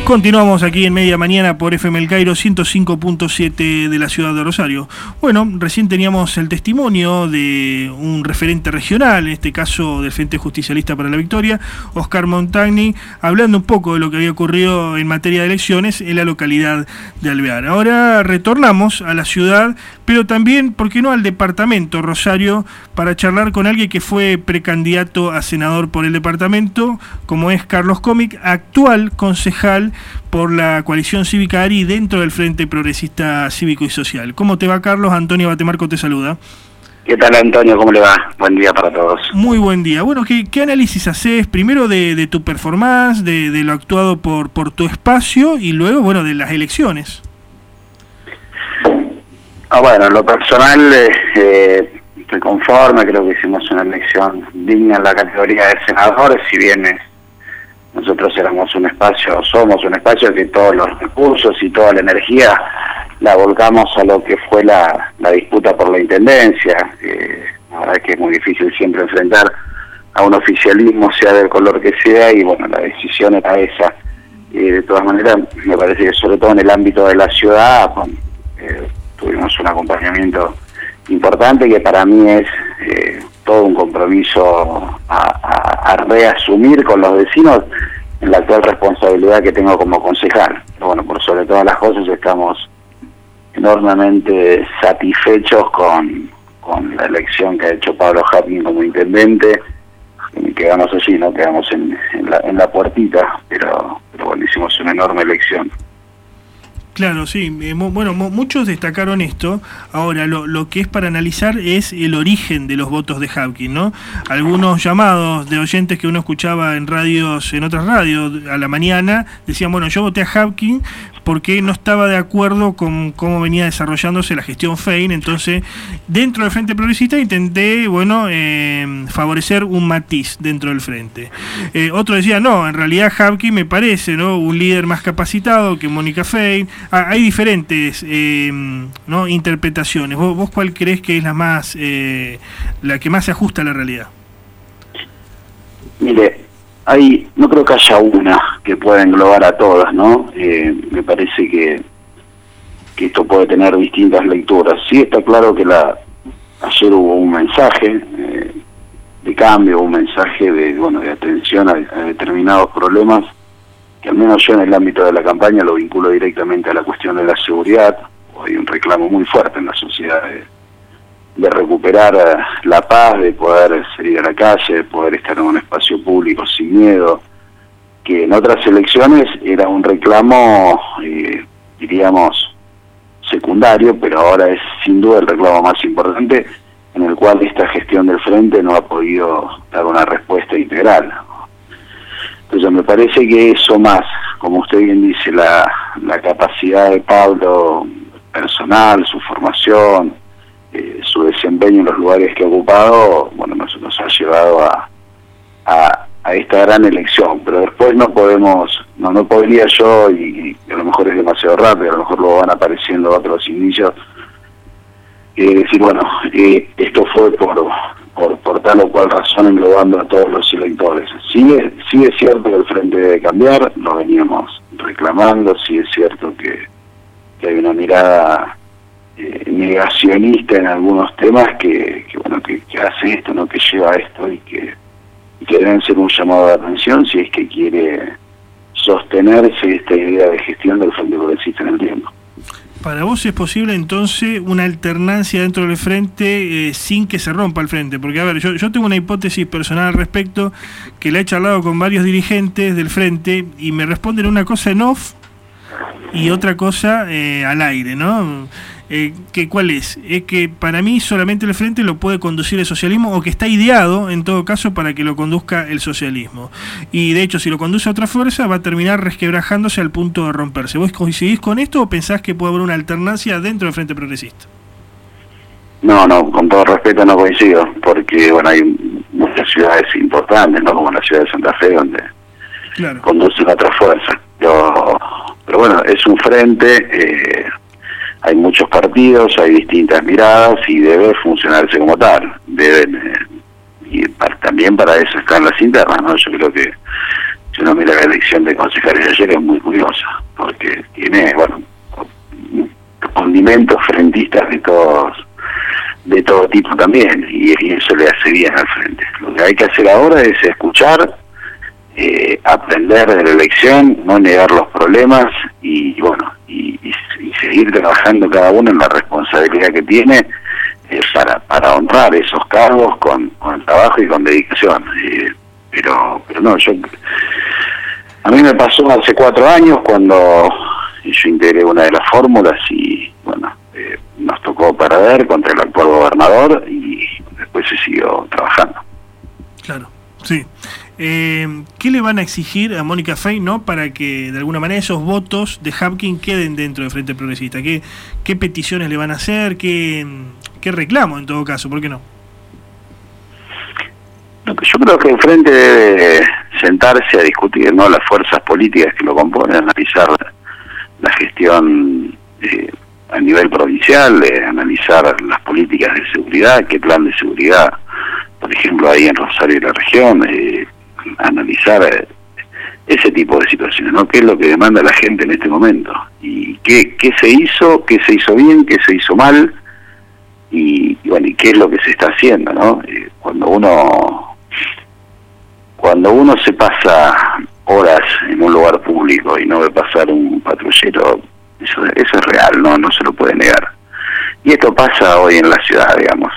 Continuamos aquí en Media Mañana por FM El Cairo 105.7 de la ciudad de Rosario. Bueno, recién teníamos el testimonio de un referente regional, en este caso del Frente Justicialista para la Victoria, Oscar Montagni, hablando un poco de lo que había ocurrido en materia de elecciones en la localidad de Alvear. Ahora retornamos a la ciudad, pero también, ¿por qué no?, al departamento Rosario, para charlar con alguien que fue precandidato a senador por el departamento, como es Carlos Cómic, actual concejal por la coalición cívica ARI dentro del Frente Progresista Cívico y Social. ¿Cómo te va, Carlos? Antonio Batemarco te saluda. ¿Qué tal, Antonio? ¿Cómo le va? Buen día para todos. Muy buen día. Bueno, ¿qué análisis haces primero de tu performance, de lo actuado por tu espacio y luego, bueno, de las elecciones? Bueno, en lo personal estoy conforme, creo que hicimos una elección digna en la categoría de senadores, si bien nosotros somos un espacio que todos los recursos y toda la energía la volcamos a lo que fue la disputa por la intendencia. La verdad es que es muy difícil siempre enfrentar a un oficialismo, sea del color que sea, y bueno, la decisión era esa. De todas maneras, me parece que sobre todo en el ámbito de la ciudad, tuvimos un acompañamiento importante que para mí es todo un compromiso a reasumir con los vecinos en la actual responsabilidad que tengo como concejal. Pero bueno, por sobre todas las cosas estamos enormemente satisfechos con la elección que ha hecho Pablo Hapkin como intendente. Quedamos allí, no quedamos en la puertita, pero bueno, hicimos una enorme elección. Claro, sí. Bueno, muchos destacaron esto. Ahora, lo que es para analizar es el origen de los votos de Hapkin, ¿no? Algunos llamados de oyentes que uno escuchaba en otras radios a la mañana, decían, bueno, yo voté a Hapkin porque no estaba de acuerdo con cómo venía desarrollándose la gestión Fein. Entonces, dentro del Frente Progresista intenté, bueno, favorecer un matiz dentro del Frente. Otro decía, no, en realidad Hapkin me parece, ¿no?, un líder más capacitado que Mónica Fein. Hay diferentes ¿no?, interpretaciones. ¿Vos cuál crees que es la que más se ajusta a la realidad? Mire, no creo que haya una que pueda englobar a todas, ¿no? Me parece que esto puede tener distintas lecturas. Sí, está claro que ayer hubo un mensaje de cambio, un mensaje de atención a determinados problemas, que al menos yo en el ámbito de la campaña lo vinculo directamente a la cuestión de la seguridad. Hay un reclamo muy fuerte en la sociedad de recuperar la paz, de poder salir a la calle, de poder estar en un espacio público sin miedo, que en otras elecciones era un reclamo, diríamos, secundario, pero ahora es sin duda el reclamo más importante, en el cual esta gestión del Frente no ha podido dar una respuesta integral. Entonces me parece que eso más, como usted bien dice, la capacidad de Pablo personal, su formación, su desempeño en los lugares que ha ocupado, bueno, nos ha llevado a esta gran elección. Pero después no podría yo, y a lo mejor es demasiado rápido, a lo mejor luego van apareciendo otros indicios, decir, bueno, esto fue por tal o cual razón englobando a todos los electores. Sí es cierto que el Frente debe cambiar, lo veníamos reclamando, sí es cierto que hay una mirada negacionista en algunos temas que hace esto, ¿no?, que lleva a esto, y que deben ser un llamado de atención si es que quiere sostenerse esta idea de gestión del Frente Progresista en el tiempo. ¿Para vos es posible entonces una alternancia dentro del Frente sin que se rompa el Frente? Porque, a ver, yo tengo una hipótesis personal al respecto, que la he charlado con varios dirigentes del Frente y me responden una cosa en off y otra cosa al aire, ¿no? ¿Cuál es? Es que para mí solamente el Frente lo puede conducir el socialismo, o que está ideado en todo caso para que lo conduzca el socialismo, y de hecho si lo conduce a otra fuerza va a terminar resquebrajándose al punto de romperse. ¿Vos coincidís con esto o pensás que puede haber una alternancia dentro del Frente Progresista? No, con todo respeto no coincido, porque bueno, hay muchas ciudades importantes, ¿no?, como la ciudad de Santa Fe, donde claro, conducen a otra fuerza. Pero bueno, es un frente, hay muchos partidos, hay distintas miradas y debe funcionarse como tal. También para eso están las internas, ¿no? Yo creo que si uno mira la elección de concejales de ayer, es muy curiosa, porque tiene, bueno, condimentos frentistas de todo tipo también, y eso le hace bien al frente. Lo que hay que hacer ahora es escuchar, aprender de la elección, no negar los problemas y bueno, y seguir trabajando cada uno en la responsabilidad que tiene para honrar esos cargos con trabajo y con dedicación. Pero no, a mí me pasó hace 4 años cuando yo integré una de las fórmulas y bueno, nos tocó perder contra el actual gobernador y después se siguió trabajando. Claro, sí. ¿Qué le van a exigir a Mónica Fey, no, para que de alguna manera esos votos de Hapkin queden dentro del Frente Progresista? ¿Qué peticiones le van a hacer? ¿Qué reclamo en todo caso? ¿Por qué no? Yo creo que el Frente debe sentarse a discutir, ¿no?, las fuerzas políticas que lo componen, analizar la gestión a nivel provincial, analizar las políticas de seguridad, qué plan de seguridad, por ejemplo, ahí en Rosario y la región, analizar ese tipo de situaciones, ¿no? ¿Qué es lo que demanda la gente en este momento? ¿Y qué se hizo bien, qué se hizo mal? Y bueno, ¿y qué es lo que se está haciendo, no? Cuando uno se pasa horas en un lugar público y no ve pasar un patrullero, eso es real, no se lo puede negar. Y esto pasa hoy en la ciudad, digamos,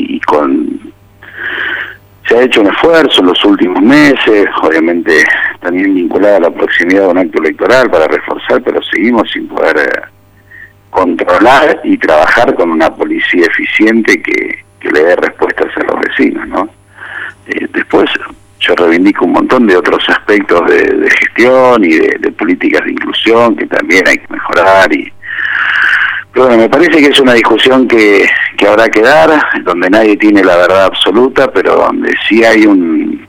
se ha hecho un esfuerzo en los últimos meses, obviamente también vinculado a la proximidad de un acto electoral para reforzar, pero seguimos sin poder controlar y trabajar con una policía eficiente que le dé respuestas a los vecinos, ¿no? Después yo reivindico un montón de otros aspectos de gestión y de políticas de inclusión que también hay que mejorar. Pero bueno, me parece que es una discusión que habrá que dar, donde nadie tiene la verdad absoluta, pero donde sí hay un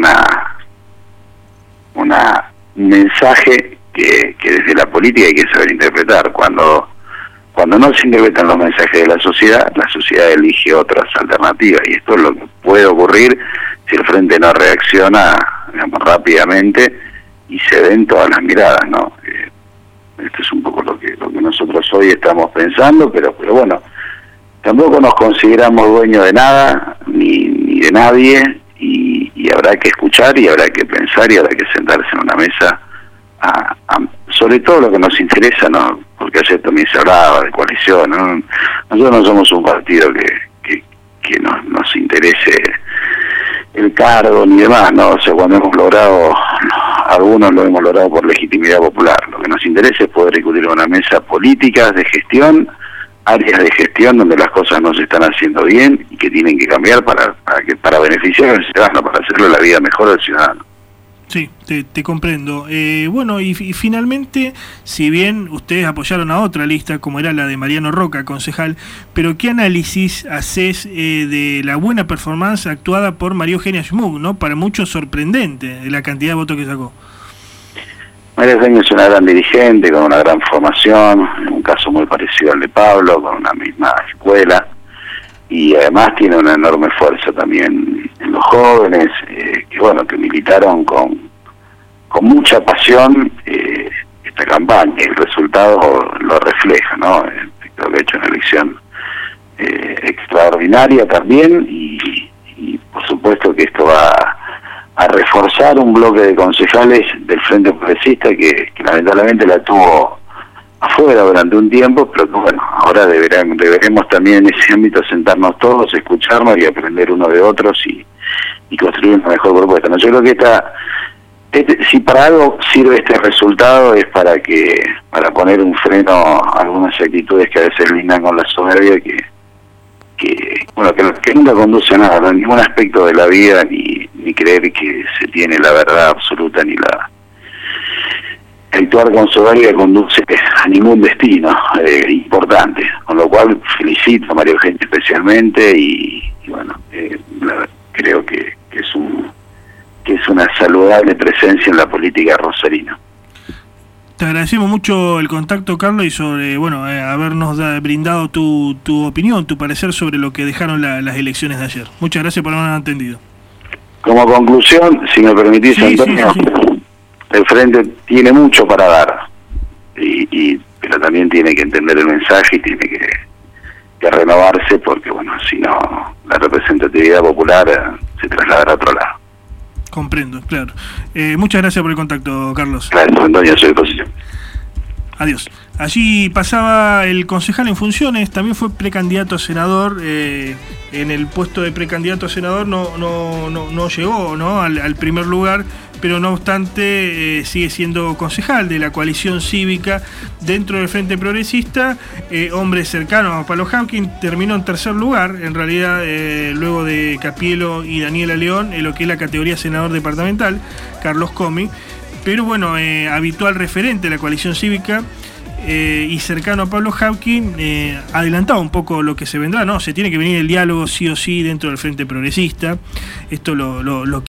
mensaje que desde la política hay que saber interpretar. Cuando no se interpretan los mensajes de la sociedad elige otras alternativas, y esto es lo que puede ocurrir si el Frente no reacciona, digamos, rápidamente y se ven todas las miradas, ¿no? Esto es un poco lo que nosotros hoy estamos pensando, pero bueno, tampoco nos consideramos dueños de nada, ni de nadie, y habrá que escuchar y habrá que pensar y habrá que sentarse en una mesa sobre todo lo que nos interesa, ¿no? Porque ayer también se hablaba de coalición, ¿no? Nosotros no somos un partido que nos interese el cargo ni demás, ¿no? O sea, cuando algunos lo hemos logrado por legitimidad popular. Lo que nos interesa es poder discutir en una mesa políticas de gestión, áreas de gestión donde las cosas no se están haciendo bien y que tienen que cambiar para beneficiar al ciudadano, para hacerle la vida mejor al ciudadano. Sí, te comprendo. Bueno, y finalmente, si bien ustedes apoyaron a otra lista, como era la de Mariano Roca, concejal, pero ¿qué análisis haces de la buena performance actuada por María Eugenia Schmuck, ¿no? Para muchos sorprendente la cantidad de votos que sacó. María Eugenia es una gran dirigente, con una gran formación, en un caso muy parecido al de Pablo, con una misma escuela, y además tiene una enorme fuerza también en los jóvenes, que militaron con mucha pasión esta campaña, y el resultado lo refleja, ¿no? Creo que ha hecho una elección extraordinaria también, y por supuesto que esto va a reforzar un bloque de concejales del Frente Progresista que lamentablemente la tuvo afuera durante un tiempo, pero bueno, ahora deberemos también en ese ámbito sentarnos todos, escucharnos y aprender uno de otros y construir una mejor propuesta. ¿No? Yo creo que si para algo sirve este resultado es para poner un freno a algunas actitudes que a veces lindan con la soberbia que nunca conduce a nada, ¿no? En ningún aspecto de la vida, ni creer que se tiene la verdad absoluta, ni actuar con soberbia conduce a ningún destino importante, con lo cual felicito a María Eugenia especialmente y bueno, creo que es una saludable presencia en la política rosarina. Te agradecemos mucho el contacto, Carlos, y sobre habernos brindado tu opinión, tu parecer sobre lo que dejaron las elecciones de ayer. Muchas gracias por habernos atendido. Como conclusión, si me permitís, Antonio, el Frente tiene mucho para dar, pero también tiene que entender el mensaje y tiene que renovarse, porque bueno, si no, la representatividad popular se trasladará a otro lado. Comprendo, claro. Muchas gracias por el contacto, Carlos. Gracias, Antonio, a su disposición. Adiós. Allí pasaba el concejal en funciones, también fue precandidato a senador. En el puesto de precandidato a senador no llegó, ¿no?, al primer lugar, pero no obstante sigue siendo concejal de la coalición cívica dentro del Frente Progresista, hombre cercano a Pablo Hawking. Terminó en tercer lugar, en realidad, luego de Capielo y Daniela León, en lo que es la categoría senador departamental, Carlos Comi, pero bueno, habitual referente de la coalición cívica. Y cercano a Pablo Hawking, adelantaba un poco lo que se vendrá, ¿no? Se tiene que venir el diálogo sí o sí dentro del Frente Progresista. Esto lo